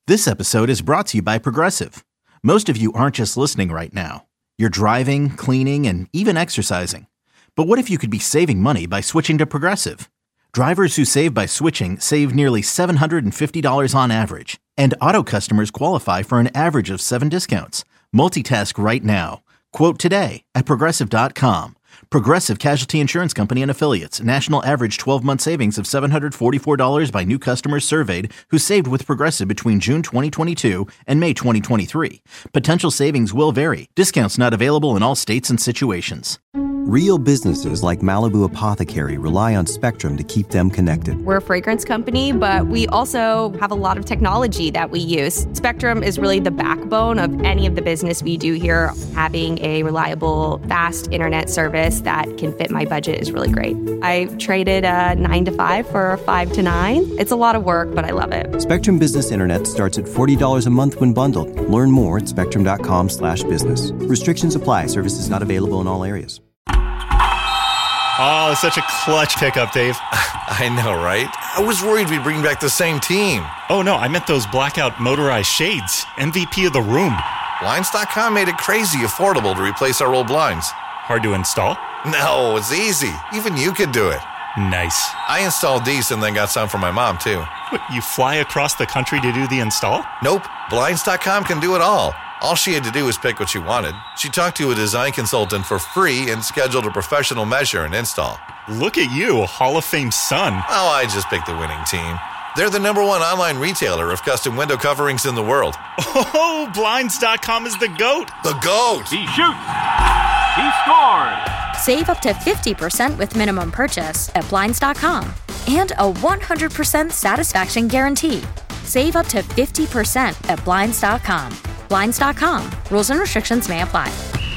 This episode is brought to you by Progressive. Most of you aren't just listening right now. You're driving, cleaning, and even exercising. But what if you could be saving money by switching to Progressive? Drivers who save by switching save nearly $750 on average. And auto customers qualify for an average of 7 discounts. Multitask right now. Quote today at Progressive.com. Progressive Casualty Insurance Company and Affiliates. National average 12-month savings of $744 by new customers surveyed who saved with Progressive between June 2022 and May 2023. Potential savings will vary. Discounts not available in all states and situations. Real businesses like Malibu Apothecary rely on Spectrum to keep them connected. We're a fragrance company, but we also have a lot of technology that we use. Spectrum is really the backbone of any of the business we do here. Having a reliable, fast internet service that can fit my budget is really great. I traded a 9 to 5 for a 5 to 9. It's a lot of work, but I love it. Spectrum Business Internet starts at $40 a month when bundled. Learn more at spectrum.com/business. Restrictions apply. Services not available in all areas. Oh, such a clutch pickup, Dave. I know, right? I was worried we'd bring back the same team. Oh, no, I meant those blackout motorized shades. MVP of the room. Blinds.com made it crazy affordable to replace our old blinds. Hard to install? No, it's easy. Even you could do it. Nice. I installed these and then got some for my mom, too. What, you fly across the country to do the install? Nope. Blinds.com can do it all. All she had to do was pick what she wanted. She talked to a design consultant for free and scheduled a professional measure and install. Look at you, Hall of Fame son. Oh, I just picked the winning team. They're the #1 online retailer of custom window coverings in the world. Oh, Blinds.com is the GOAT. The GOAT! He shoots. He scores. Save up to 50% with minimum purchase at Blinds.com. And a 100% satisfaction guarantee. Save up to 50% at Blinds.com. Blinds.com. Rules and restrictions may apply.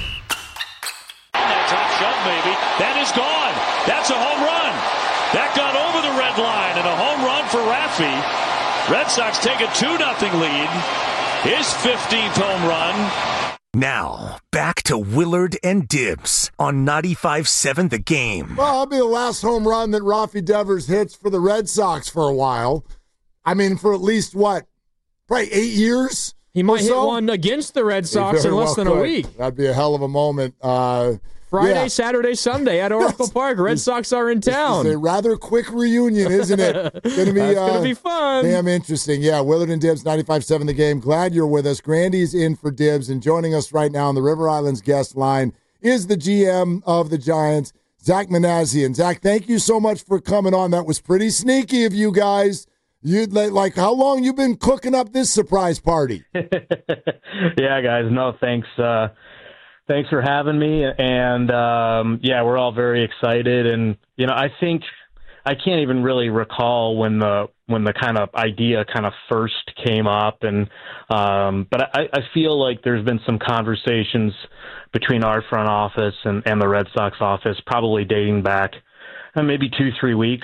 That top shot, maybe. That is gone. That's a home run. That got over the red line, and a home run for Raffy. Red Sox take a 2-0 lead. His 15th home run. Now, back to Willard and Dibbs on 95.7 The Game. Well, that'll be the last home run that Rafi Devers hits for the Red Sox for a while. I mean, for at least, probably 8 years? He might hit one against the Red Sox in less than a week. That'd be a hell of a moment. Friday, Saturday, Sunday at Oracle Park. Red Sox are in town. It's a rather quick reunion, isn't it? It's going to be fun. Damn interesting. Yeah, Willard and Dibbs, 95.7 The Game. Glad you're with us. Grandy's in for Dibbs, and joining us right now on the River Islands guest line is the GM of the Giants, Zach Manassian. Zach, thank you so much for coming on. That was pretty sneaky of you guys. You'd like how long you been cooking up this surprise party? Yeah, guys. No, thanks. Thanks for having me. And we're all very excited. And I think I can't even really recall when the kind of idea kind of first came up. And but I feel like there's been some conversations between our front office and the Red Sox office, probably dating back maybe 2-3 weeks.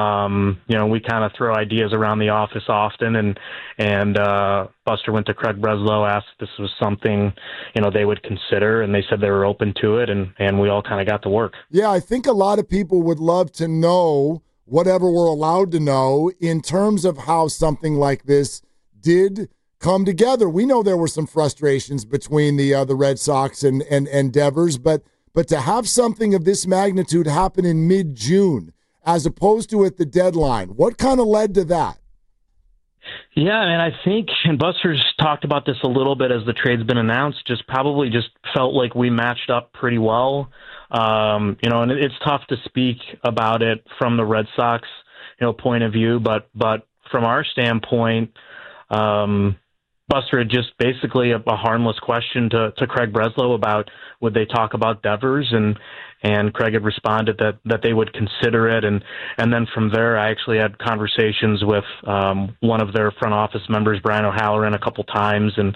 We kind of throw ideas around the office often, and Buster went to Craig Breslow, asked if this was something, they would consider, and they said they were open to it, and we all kind of got to work. Yeah, I think a lot of people would love to know whatever we're allowed to know in terms of how something like this did come together. We know there were some frustrations between the Red Sox and Devers, but to have something of this magnitude happen in mid-June as opposed to at the deadline, what kind of led to that? Yeah, and I think, and Buster's talked about this a little bit as the trade's been announced, just felt like we matched up pretty well. And it's tough to speak about it from the Red Sox, point of view, but from our standpoint, Buster had just basically a harmless question to Craig Breslow about would they talk about Devers, and Craig had responded that they would consider it, and then from there I actually had conversations with one of their front office members, Brian O'Halloran, a couple times, and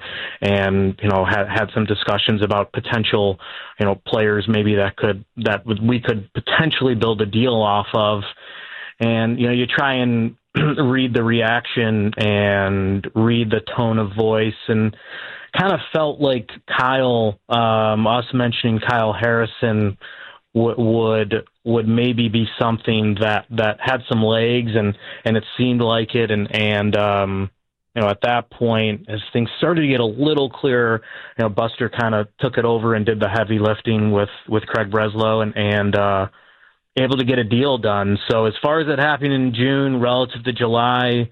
had some discussions about potential players maybe that we could potentially build a deal off of, and you try and read the reaction and read the tone of voice, and kind of felt like Kyle, us mentioning Kyle Harrison would maybe be something that had some legs, and it seemed like it, and at that point, as things started to get a little clearer, Buster kind of took it over and did the heavy lifting with Craig Breslow and able to get a deal done. So as far as it happening in June relative to July,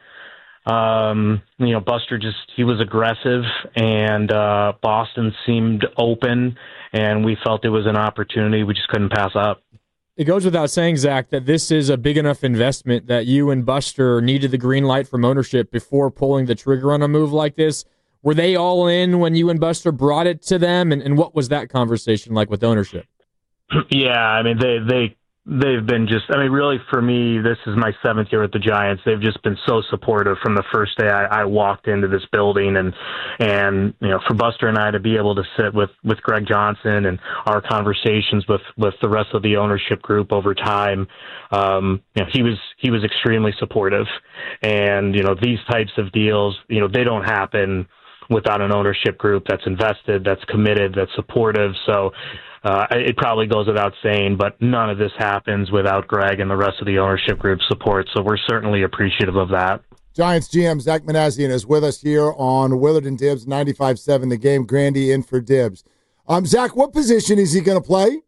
Buster he was aggressive, and Boston seemed open, and we felt it was an opportunity we just couldn't pass up. It goes without saying, Zach, that this is a big enough investment that you and Buster needed the green light from ownership before pulling the trigger on a move like this. Were they all in when you and Buster brought it to them, and what was that conversation like with ownership? Yeah, I mean, they've been really, for me, this is my 7th year at the Giants. They've just been so supportive from the first day I walked into this building, and for Buster and I to be able to sit with Greg Johnson and our conversations with the rest of the ownership group over time, he was extremely supportive. And these types of deals, they don't happen without an ownership group that's invested, that's committed, that's supportive. So it probably goes without saying, but none of this happens without Greg and the rest of the ownership group support. So we're certainly appreciative of that. Giants GM Zach Manassian is with us here on Willard and Dibs 95.7 The Game. Grandy in for Dibs. Zach, what position is he going to play?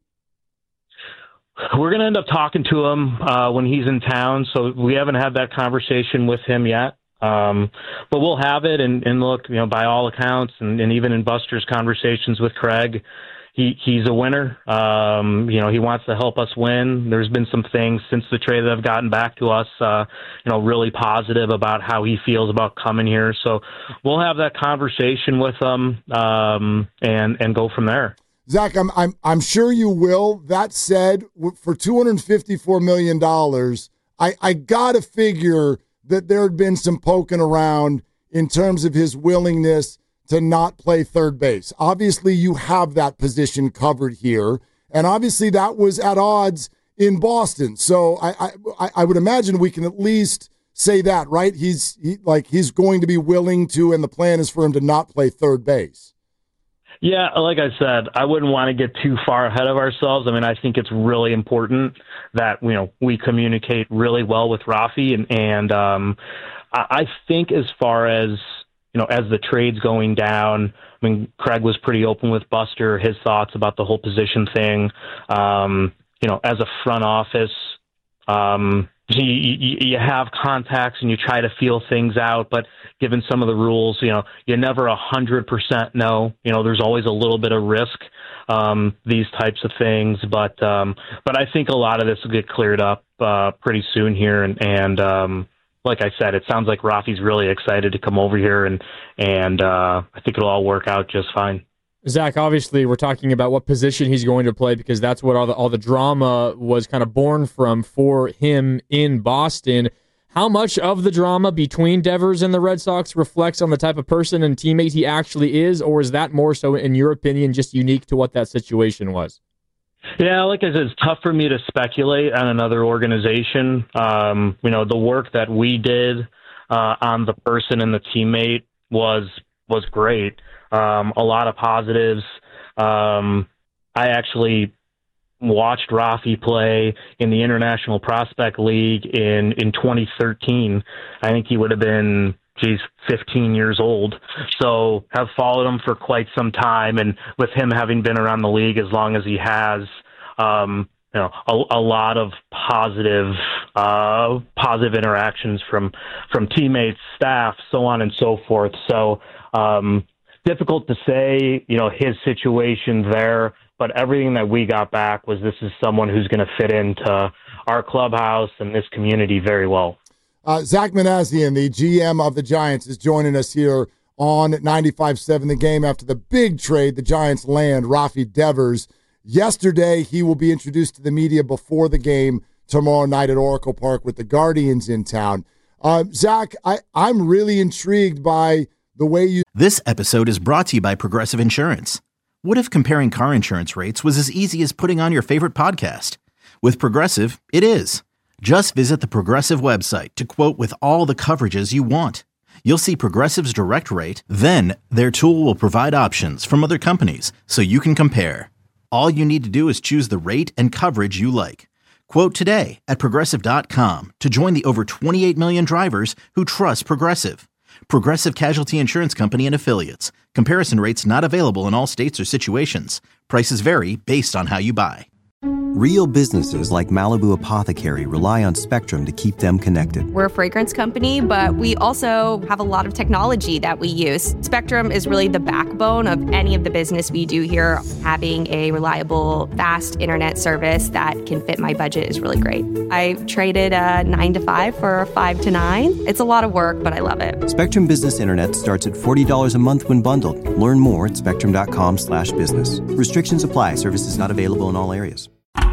We're going to end up talking to him when he's in town, so we haven't had that conversation with him yet. But we'll have it, and look, by all accounts, and even in Buster's conversations with Craig, he's a winner. He wants to help us win. There's been some things since the trade that have gotten back to us, really positive about how he feels about coming here. So we'll have that conversation with him, and go from there. Zach, I'm sure you will. That said, for $254 million, I gotta figure that there had been some poking around in terms of his willingness to not play third base. Obviously, you have that position covered here, and obviously that was at odds in Boston. So I would imagine we can at least say that, right? He's going to be willing to, and the plan is for him to not play third base. Yeah, like I said, I wouldn't want to get too far ahead of ourselves. I mean, I think it's really important that we communicate really well with Rafi, and I think as far as as the trade's going down, I mean, Craig was pretty open with Buster, his thoughts about the whole position thing. As a front office, you have contacts and you try to feel things out, but given some of the rules, you never 100% know. There's always a little bit of risk, these types of things, but I think a lot of this will get cleared up pretty soon here, and like I said, it sounds like Rafi's really excited to come over here, and I think it'll all work out just fine. Zach, obviously, we're talking about what position he's going to play because that's what all the drama was kind of born from for him in Boston. How much of the drama between Devers and the Red Sox reflects on the type of person and teammate he actually is, or is that more so, in your opinion, just unique to what that situation was? Yeah, like I said, it's tough for me to speculate on another organization. The work that we did on the person and the teammate was great. A lot of positives. I actually watched Rafi play in the International Prospect League in 2013. I think he would have been 15 years old. So have followed him for quite some time, and with him having been around the league as long as he has, a lot of positive interactions from teammates, staff, so on and so forth. So difficult to say, his situation there, but everything that we got back was this is someone who's going to fit into our clubhouse and this community very well. Zach Manassian, the GM of the Giants, is joining us here on 95.7 The Game after the big trade the Giants land Rafi Devers. Yesterday, he will be introduced to the media before the game tomorrow night at Oracle Park with the Guardians in town. Zach, I'm really intrigued by the way you... This episode is brought to you by Progressive Insurance. What if comparing car insurance rates was as easy as putting on your favorite podcast? With Progressive, it is. Just visit the Progressive website to quote with all the coverages you want. You'll see Progressive's direct rate, then their tool will provide options from other companies so you can compare. All you need to do is choose the rate and coverage you like. Quote today at Progressive.com to join the over 28 million drivers who trust Progressive. Progressive Casualty Insurance Company and Affiliates. Comparison rates not available in all states or situations. Prices vary based on how you buy. Real businesses like Malibu Apothecary rely on Spectrum to keep them connected. We're a fragrance company, but we also have a lot of technology that we use. Spectrum is really the backbone of any of the business we do here. Having a reliable, fast internet service that can fit my budget is really great. I traded a 9 to 5 for a 5 to 9. It's a lot of work, but I love it. Spectrum Business Internet starts at $40 a month when bundled. Learn more at spectrum.com/business. Restrictions apply. Services not available in all areas.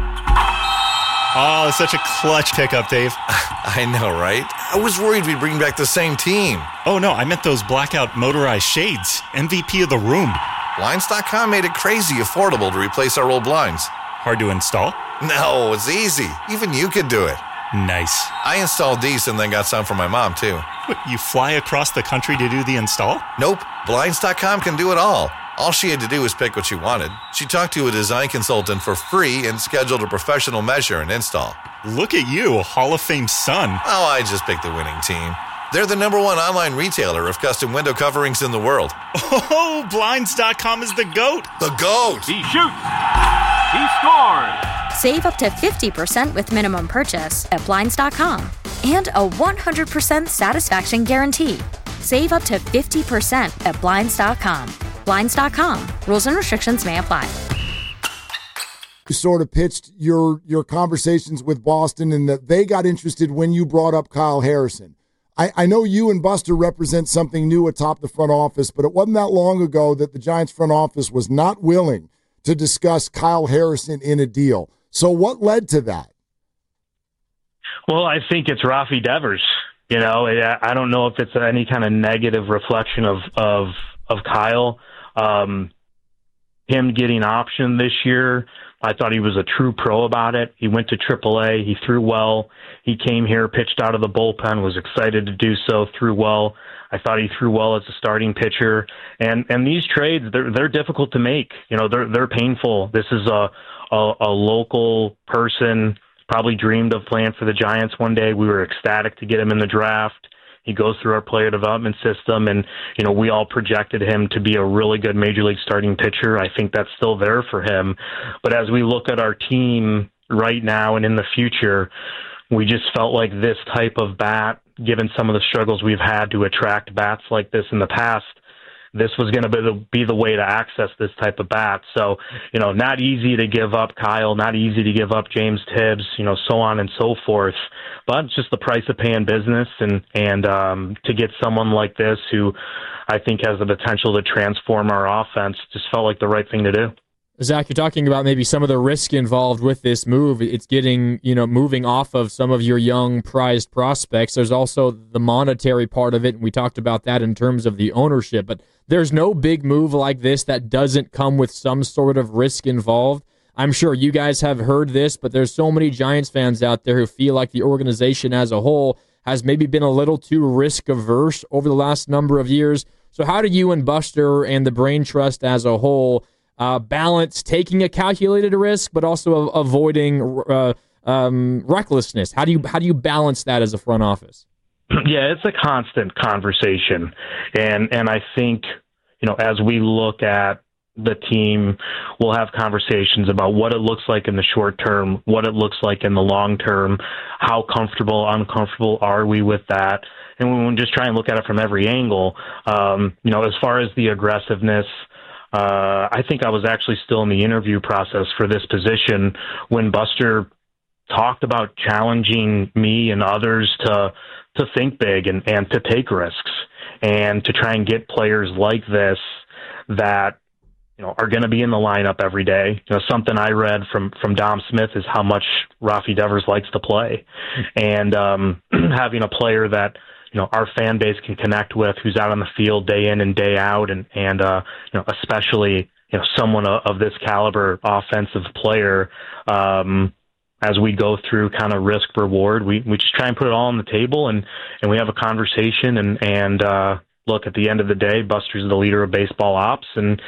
Oh, such a clutch pickup, Dave. I know, right? I was worried we'd bring back the same team. Oh, no, I meant those blackout motorized shades. MVP of the room. Blinds.com made it crazy affordable to replace our old blinds. Hard to install? No, it's easy. Even you could do it. Nice. I installed these and then got some for my mom, too. What, you fly across the country to do the install? Nope. Blinds.com can do it all. All she had to do was pick what she wanted. She talked to a design consultant for free and scheduled a professional measure and install. Look at you, a Hall of Fame son. Oh, I just picked the winning team. They're the #1 online retailer of custom window coverings in the world. Oh, Blinds.com is the GOAT. The GOAT! He shoots. He scores. Save up to 50% with minimum purchase at Blinds.com. And a 100% satisfaction guarantee. Save up to 50% at Blinds.com. Blinds.com. Rules and restrictions may apply. You sort of pitched your conversations with Boston and that they got interested when you brought up Kyle Harrison. I know you and Buster represent something new atop the front office, but it wasn't that long ago that the Giants front office was not willing to discuss Kyle Harrison in a deal. So what led to that? Well, I think it's Rafi Devers. You know, I don't know if it's any kind of negative reflection of Kyle. Him getting optioned this year, I thought he was a true pro about it. He went to AAA. He threw well. He came here, pitched out of the bullpen, was excited to do so, threw well. I thought he threw well as a starting pitcher. And these trades, they're difficult to make. You know, they're painful. This is a local person, probably dreamed of playing for the Giants one day. We were ecstatic to get him in the draft. He goes through our player development system, and, you know, we all projected him to be a really good major league starting pitcher. I think that's still there for him. But as we look at our team right now and in the future, we just felt like this type of bat, given some of the struggles we've had to attract bats like this in the past, this was going to be the way to access this type of bat. So, you know, not easy to give up Kyle, not easy to give up James Tibbs, you know, so on and so forth. But it's just the price of paying business, and to get someone like this who I think has the potential to transform our offense just felt like the right thing to do. Zach, you're talking about maybe some of the risk involved with this move. It's getting, moving off of some of your young prized prospects. There's also the monetary part of it, and we talked about that in terms of the ownership. But there's no big move like this that doesn't come with some sort of risk involved. I'm sure you guys have heard this, but there's so many Giants fans out there who feel like the organization as a whole has maybe been a little too risk-averse over the last number of years. So how do you and Buster and the Brain Trust as a whole balance taking a calculated risk, but also avoiding recklessness? How do you balance that as a front office? Yeah, it's a constant conversation, and I think, as we look at the team, we'll have conversations about what it looks like in the short term, what it looks like in the long term, how comfortable, uncomfortable are we with that, and we will just try and look at it from every angle. As far as the aggressiveness, I think I was actually still in the interview process for this position when Buster talked about challenging me and others to think big and to take risks and to try and get players like this that are going to be in the lineup every day. Something I read from Dom Smith is how much Rafi Devers likes to play, and having a player that our fan base can connect with, who's out on the field day in and day out, and especially someone of this caliber offensive player. As we go through kind of risk reward, we just try and put it all on the table, and we have a conversation, and look, at the end of the day, Buster's the leader of baseball ops, and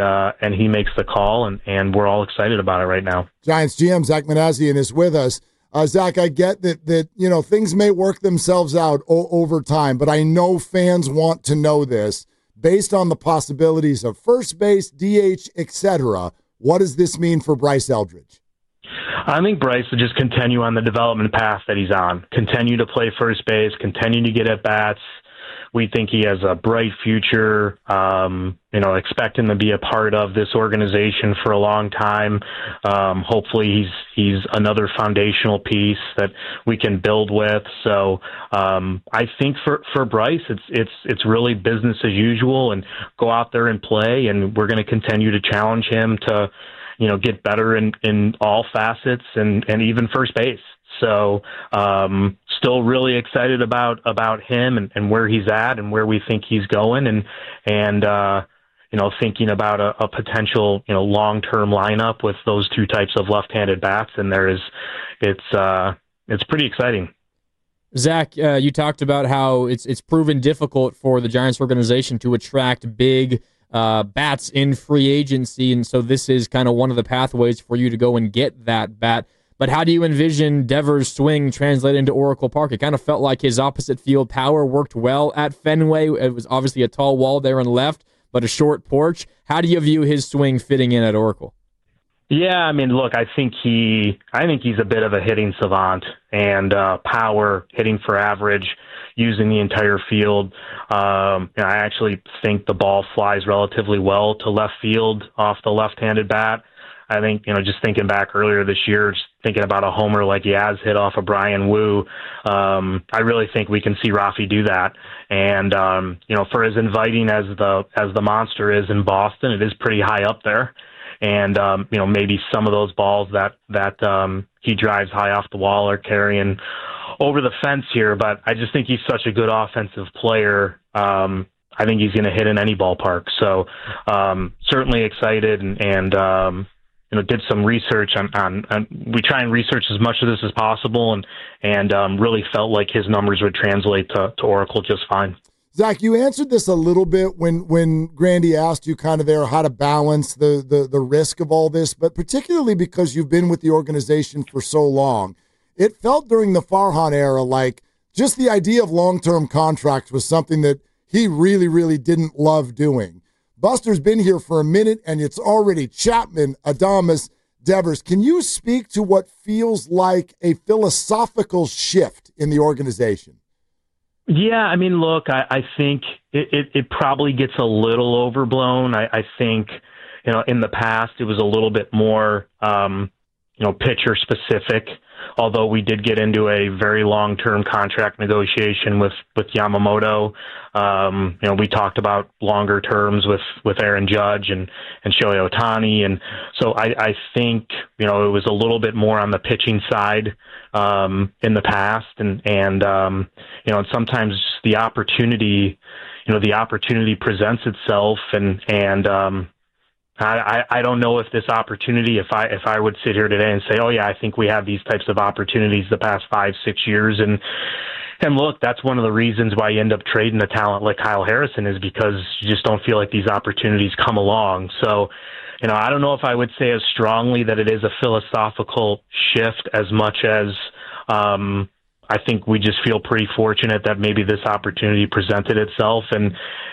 he makes the call, and we're all excited about it right now. Giants GM Zach Manassian is with us. Zach, I get that things may work themselves out over time, but I know fans want to know this. Based on the possibilities of first base, DH, etc., what does this mean for Bryce Eldridge? I think Bryce will just continue on the development path that he's on, continue to play first base, continue to get at-bats. We think he has a bright future, expect him to be a part of this organization for a long time. Hopefully he's another foundational piece that we can build with. So I think for Bryce, it's really business as usual and go out there and play. And we're going to continue to challenge him to, get better in all facets and even first base. So still really excited about him and where he's at and where we think he's going and thinking about a potential, long-term lineup with those two types of left-handed bats. And it's pretty exciting. Zach, you talked about how it's proven difficult for the Giants organization to attract big bats in free agency. And so this is kind of one of the pathways for you to go and get that bat. But how do you envision Devers' swing translate into Oracle Park? It kind of felt like his opposite field power worked well at Fenway. It was obviously a tall wall there on left, but a short porch. How do you view his swing fitting in at Oracle? Yeah, I mean, look, I think he's a bit of a hitting savant and power, hitting for average, using the entire field. I actually think the ball flies relatively well to left field off the left-handed bat. I think, just thinking back earlier this year, just thinking about a homer like he has hit off of Brian Wu, I really think we can see Rafi do that. And, for as inviting as the monster is in Boston, it is pretty high up there. And, maybe some of those balls that he drives high off the wall are carrying over the fence here. But I just think he's such a good offensive player. I think he's going to hit in any ballpark. So certainly excited and did some research on we try and research as much of this as possible and really felt like his numbers would translate to Oracle just fine. Zach, you answered this a little bit when Grandy asked you kind of there how to balance the risk of all this, but particularly because you've been with the organization for so long, it felt during the Farhan era like just the idea of long-term contracts was something that he really, really didn't love doing. Buster's been here for a minute, and it's already Chapman, Adames, Devers. Can you speak to what feels like a philosophical shift in the organization? Yeah, I mean, look, I think it probably gets a little overblown. I think, in the past it was a little bit more, pitcher specific, although we did get into a very long-term contract negotiation with Yamamoto. We talked about longer terms with Aaron Judge and Shohei Ohtani. And so I think, it was a little bit more on the pitching side in the past. And sometimes the opportunity presents itself and I don't know if this opportunity, if I would sit here today and say, oh yeah, I think we have these types of opportunities the past 5-6 years. And look, that's one of the reasons why you end up trading a talent like Kyle Harrison is because you just don't feel like these opportunities come along. So, I don't know if I would say as strongly that it is a philosophical shift as much as, I think we just feel pretty fortunate that maybe this opportunity presented itself and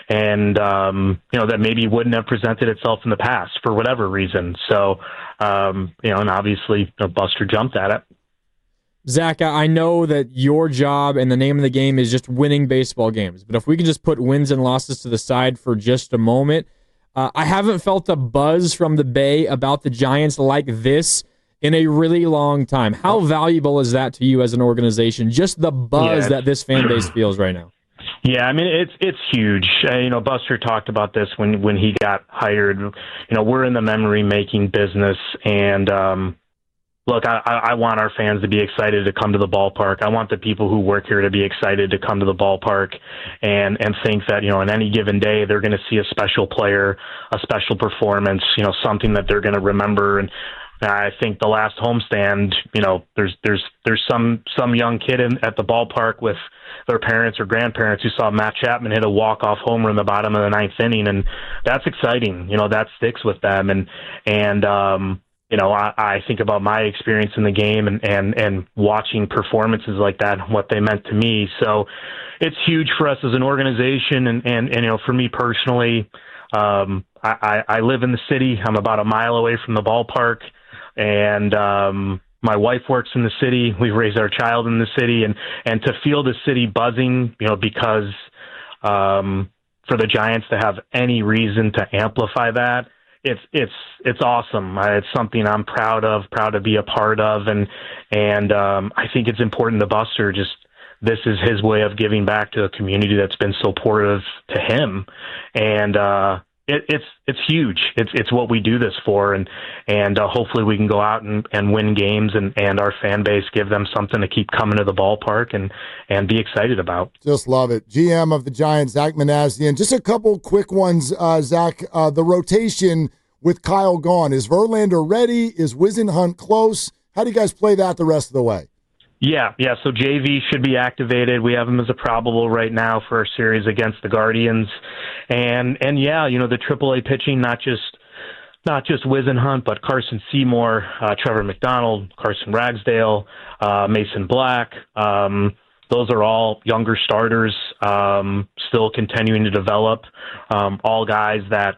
that maybe wouldn't have presented itself in the past for whatever reason. So, and obviously Buster jumped at it. Zach, I know that your job and the name of the game is just winning baseball games, but if we can just put wins and losses to the side for just a moment, I haven't felt a buzz from the Bay about the Giants like this in a really long time. How valuable is that to you as an organization? Just the buzz that this fan base feels right now. Yeah, I mean, it's huge. Buster talked about this when he got hired. We're in the memory-making business, and look, I want our fans to be excited to come to the ballpark. I want the people who work here to be excited to come to the ballpark and think that, on any given day, they're going to see a special player, a special performance, something that they're going to remember. And I think the last homestand, there's some young kid at the ballpark with their parents or grandparents who saw Matt Chapman hit a walk-off homer in the bottom of the ninth inning, and that's exciting. That sticks with them, and I think about my experience in the game and watching performances like that and what they meant to me. So it's huge for us as an organization. And for me personally, I live in the city. I'm about a mile away from the ballpark, and my wife works in the city. We raised our child in the city, and to feel the city buzzing, because for the Giants to have any reason to amplify that, it's awesome. It's something I'm proud to be a part of, and I think it's important to Buster. This is his way of giving back to a community that's been supportive to him, and it's huge. It's what we do this for, and hopefully we can go out and win games, and our fan base give them something to keep coming to the ballpark and be excited about. Just love it. GM of the Giants, Zach Manassian. Just a couple quick ones, Zach. The rotation with Kyle gone. Is Verlander ready? Is Whisenhunt close? How do you guys play that the rest of the way? Yeah. So JV should be activated. We have him as a probable right now for our series against the Guardians, and yeah, the AAA pitching, not just Whisenhunt, but Carson Seymour, Trevor McDonald, Carson Ragsdale, Mason Black. Those are all younger starters, still continuing to develop. All guys that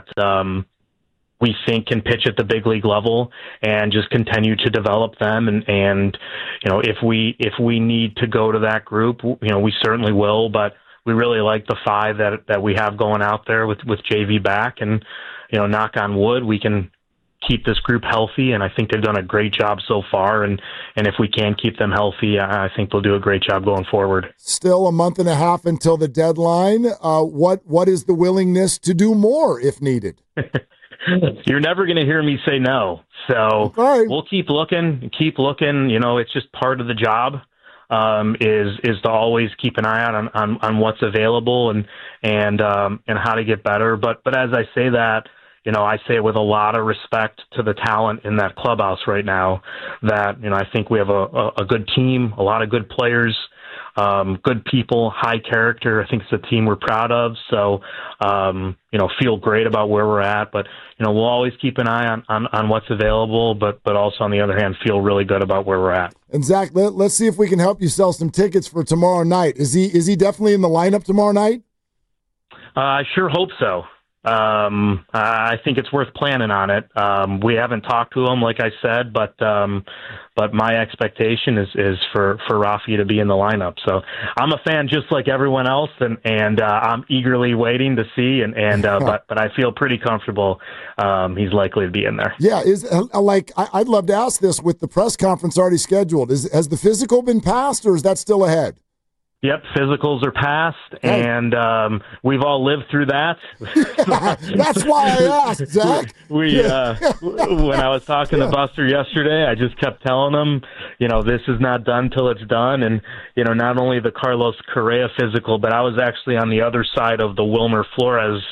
we think can pitch at the big league level, and just continue to develop them. And if we need to go to that group, we certainly will. But we really like the 5 that we have going out there with JV back, and knock on wood, we can keep this group healthy. And I think they've done a great job so far. And if we can keep them healthy, I think they'll do a great job going forward. Still a month and a half until the deadline. What is the willingness to do more if needed? You're never going to hear me say no. So We'll keep looking. It's just part of the job, is to always keep an eye out on what's available and how to get better. But as I say that, I say it with a lot of respect to the talent in that clubhouse right now, that, I think we have a good team, a lot of good players, good people, high character. I think it's a team we're proud of. So, feel great about where we're at, but, we'll always keep an eye on what's available, but also on the other hand, feel really good about where we're at. And Zach, let's see if we can help you sell some tickets for tomorrow night. Is he definitely in the lineup tomorrow night? I sure hope so. I think it's worth planning on it. We haven't talked to him, like I said, but my expectation is for Rafi to be in the lineup. So I'm a fan just like everyone else, and I'm eagerly waiting to see, but I feel pretty comfortable he's likely to be in there. Yeah, I'd love to ask this with the press conference already scheduled. Has the physical been passed, or is that still ahead? Yep, physicals are passed, and we've all lived through that. That's why I asked, Zach. When I was talking to Buster yesterday, I just kept telling him, this is not done till it's done. And, not only the Carlos Correa physical, but I was actually on the other side of the Wilmer Flores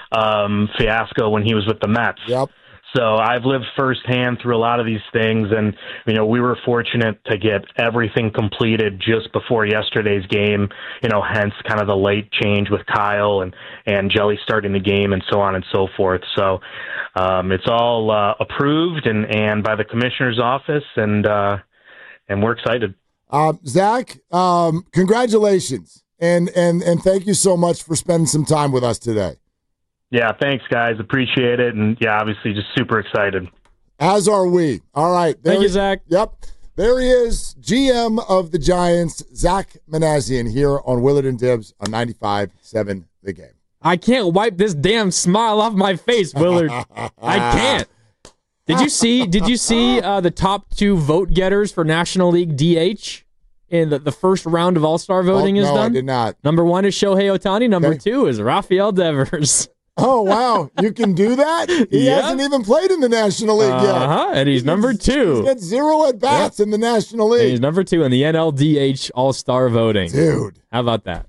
fiasco when he was with the Mets. Yep. So I've lived firsthand through a lot of these things, and we were fortunate to get everything completed just before yesterday's game. Hence kind of the late change with Kyle and Jelly starting the game and so on and so forth. So it's all approved and by the commissioner's office, and we're excited. Zach, congratulations, and thank you so much for spending some time with us today. Yeah, thanks, guys. Appreciate it. And, yeah, obviously just super excited. As are we. All right. Thank you, Zach. Yep. There he is, GM of the Giants, Zach Manassian, here on Willard and Dibs on 95.7 The Game. I can't wipe this damn smile off my face, Willard. I can't. Did you see the top 2 vote getters for National League DH? In the first round of All-Star voting is done? No, I did not. Number 1 is Shohei Ohtani. Number 2 is Rafael Devers. Oh, wow. You can do that? He hasn't even played in the National League yet. And he's number 2. He's got 0 at-bats in the National League. And he's number 2 in the NLDH All-Star voting. Dude. How about that?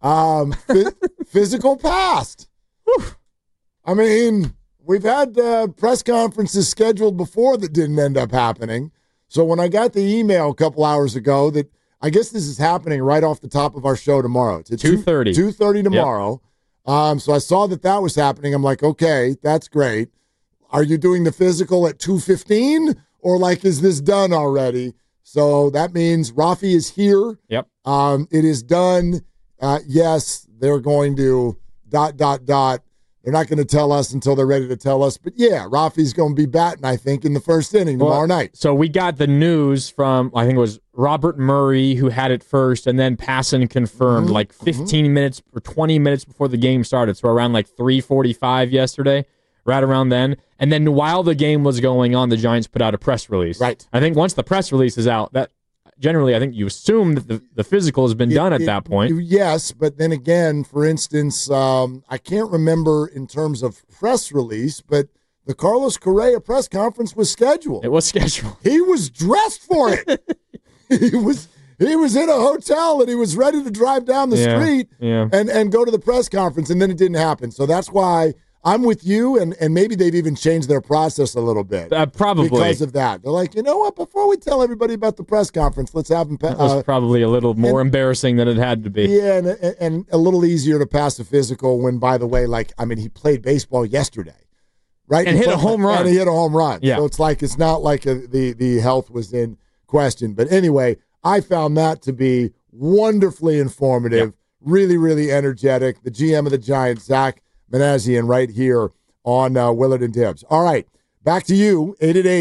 Physical past. Whew. I mean, we've had press conferences scheduled before that didn't end up happening. So when I got the email a couple hours ago that I guess this is happening right off the top of our show tomorrow. It's at 2:30. 2:30 tomorrow. Yep. So I saw that was happening. I'm like, okay, that's great. are you doing the physical at 2:15 or like, is this done already? So that means Rafi is here. Yep. It is done. Yes, they're going to ... They're not going to tell us until they're ready to tell us. But yeah, Rafi's going to be batting, I think, in the first inning tomorrow night. So we got the news from, I think it was Robert Murray who had it first, and then Passan confirmed like 15 minutes or 20 minutes before the game started. So around like 3:45 yesterday, right around then. And then while the game was going on, the Giants put out a press release. Right. I think once the press release is out, that generally I think you assume that the physical has been done at that point. Yes, but then again, for instance, I can't remember in terms of press release, but the Carlos Correa press conference was scheduled. It was scheduled. He was dressed for it. He was in a hotel and he was ready to drive down the street and go to the press conference, and then it didn't happen. So that's why I'm with you, and maybe they've even changed their process a little bit. Probably. Because of that. They're like, you know what, before we tell everybody about the press conference, let's have them... That was probably a little more embarrassing than it had to be. Yeah, and a little easier to pass a physical when, by the way, he played baseball yesterday, right? And hit a home run. And he hit a home run. Yeah. So it's not like the health was in question. But anyway, I found that to be wonderfully informative, really, really energetic. The GM of the Giants, Zach Manassian, right here on Willard and Dibbs. All right, back to you,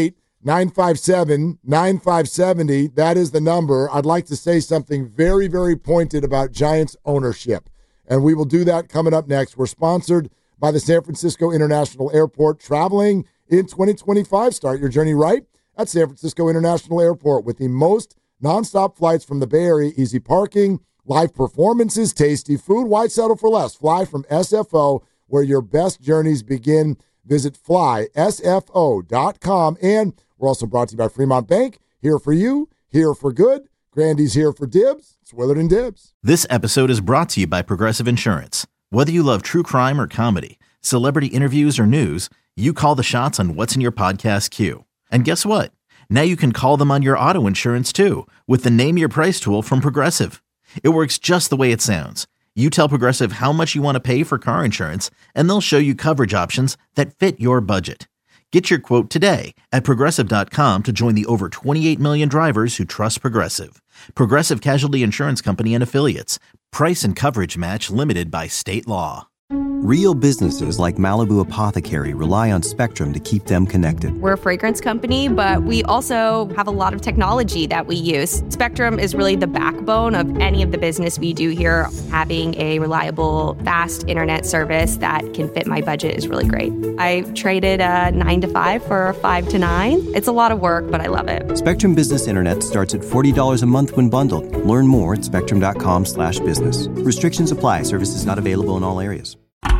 888-957-9570. That is the number. I'd like to say something very, very pointed about Giants ownership, and we will do that coming up next. We're sponsored by the San Francisco International Airport. Traveling in 2025, start your journey right at San Francisco International Airport with the most nonstop flights from the Bay Area, easy parking, live performances, tasty food. Why settle for less? Fly from SFO, where your best journeys begin. Visit flysfo.com. And we're also brought to you by Fremont Bank. Here for you, here for good. Grandy's here for Dibbs. It's Willard and Dibbs. This episode is brought to you by Progressive Insurance. Whether you love true crime or comedy, celebrity interviews or news, you call the shots on what's in your podcast queue. And guess what? Now you can call them on your auto insurance too with the Name Your Price tool from Progressive. It works just the way it sounds. You tell Progressive how much you want to pay for car insurance, and they'll show you coverage options that fit your budget. Get your quote today at Progressive.com to join the over 28 million drivers who trust Progressive. Progressive Casualty Insurance Company and Affiliates. Price and coverage match limited by state law. Real businesses like Malibu Apothecary rely on Spectrum to keep them connected. We're a fragrance company, but we also have a lot of technology that we use. Spectrum is really the backbone of any of the business we do here. Having a reliable, fast internet service that can fit my budget is really great. I traded a 9 to 5 for a 5 to 9. It's a lot of work, but I love it. Spectrum Business Internet starts at $40 a month when bundled. Learn more at spectrum.com/business. Restrictions apply. Services not available in all areas.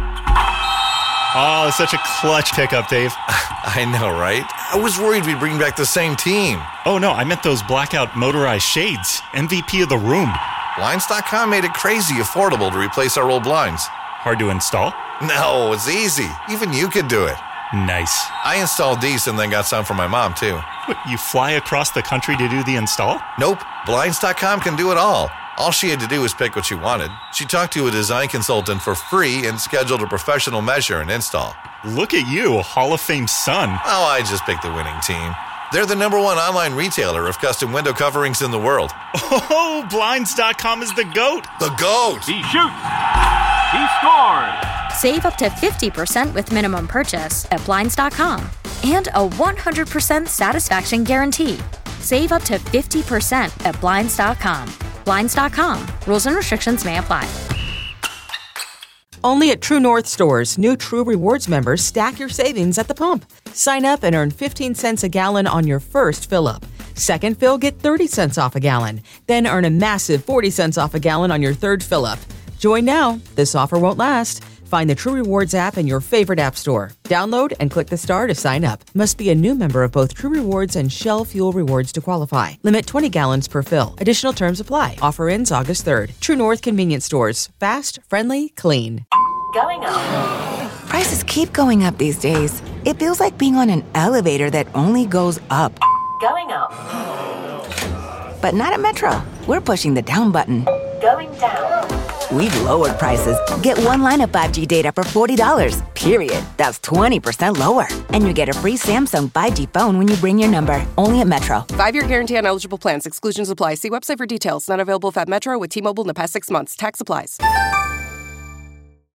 Oh, such a clutch pickup, Dave. I know, right? I was worried we'd bring back the same team. Oh, no, I meant those blackout motorized shades. MVP of the room. Blinds.com made it crazy affordable to replace our old blinds. Hard to install? No, it's easy. Even you could do it. Nice. I installed these and then got some for my mom, too. What, you fly across the country to do the install? Nope. Blinds.com can do it all. All she had to do was pick what she wanted. She talked to a design consultant for free and scheduled a professional measure and install. Look at you, Hall of Fame son. Oh, I just picked the winning team. They're the #1 online retailer of custom window coverings in the world. Oh, Blinds.com is the GOAT. The GOAT! He shoots. He scores. Save up to 50% with minimum purchase at Blinds.com. And a 100% satisfaction guarantee. Save up to 50% at Blinds.com. Blinds.com. Rules and restrictions may apply. Only at True North stores, new True Rewards members stack your savings at the pump. Sign up and earn 15 cents a gallon on your first fill-up. Second fill, get 30 cents off a gallon. Then earn a massive 40 cents off a gallon on your third fill-up. Join now. This offer won't last. Find the True Rewards app in your favorite app store. Download and click the star to sign up. Must be a new member of both True Rewards and Shell Fuel Rewards to qualify. Limit 20 gallons per fill. Additional terms apply. Offer ends August 3rd. True North Convenience Stores. Fast, friendly, clean. Going up. Prices keep going up these days. It feels like being on an elevator that only goes up. Going up. But not at Metro. We're pushing the down button. Going down. we've lowered prices. Get one line of 5G data for $40, period. That's 20% lower. And you get a free Samsung 5G phone when you bring your number. Only at Metro. 5-year guarantee on eligible plans. Exclusions apply. See website for details. Not available if at Metro with T-Mobile in the past 6 months. Tax applies.